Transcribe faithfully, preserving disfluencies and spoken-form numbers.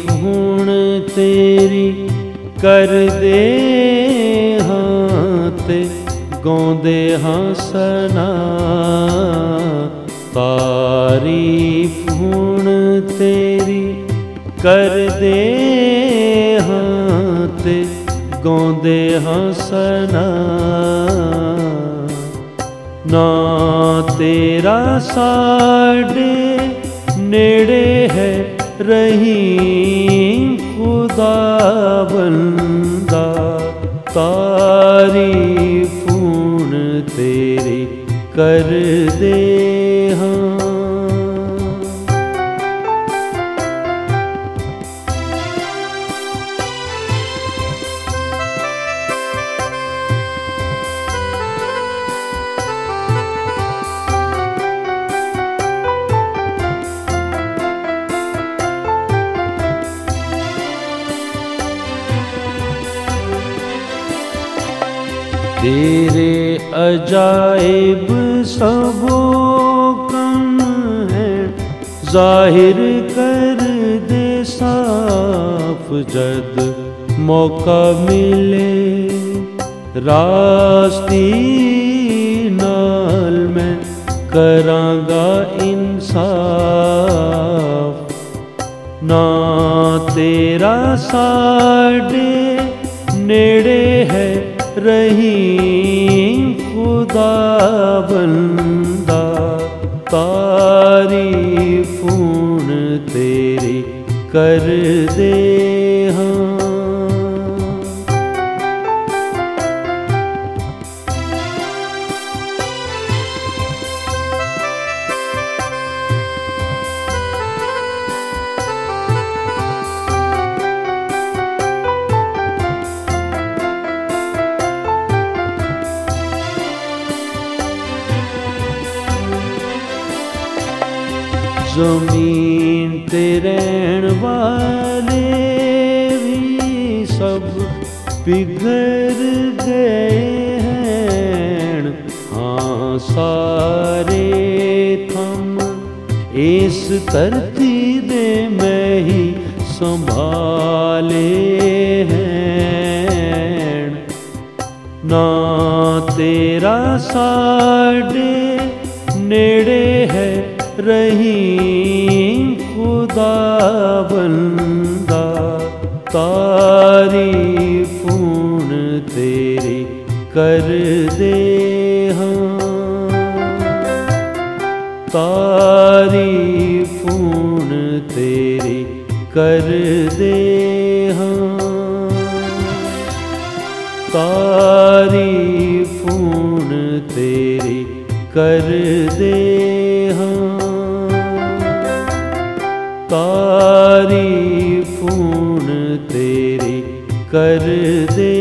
ਹੁਣ ਤੇਰੀ ਕਰਦੇ ਹਾਂ ਤੇ ਗਾਉਂਦੇ ਹਾਂ ਸਨਾ। ਤਾਰੀਫ ਹੁਣ ਤੇਰੀ ਕਰਦੇ ਹਾਂ ਤੇ ਗਾਉਂਦੇ ਹਾਂ ਸਨਾ। ਨਾ ਤੇਰਾ ਸਾਡੇ नेड़े है रहीम खुदा बंदा। तारीफ हुण तेरी कर दे हाँ। तेरे अजाइब सबो कम है जाहिर कर दे साफ। जद मौका मिले रास्ती नाल मैं करांगा इंसाफ। ना तेरा साडे नेड़े है रहीम खुदा बंदा। तारीफ हुण तेरी कर दे हाँ। ज़मीन ते रहन वाले भी सब पिघल गए हैं। हाँ सारे थम इस धरती दे मैं ही संभाले हैं। ना तेरा साडे नेड़े है रहीम खुदा बंदा। तारीफ हुण तेरी कर दे हाँ। तारीफ हुण तेरी कर दे हाँ। तारीफ हुण तेरी कर दे हाँ। तारीफ हुण तेरी कर दे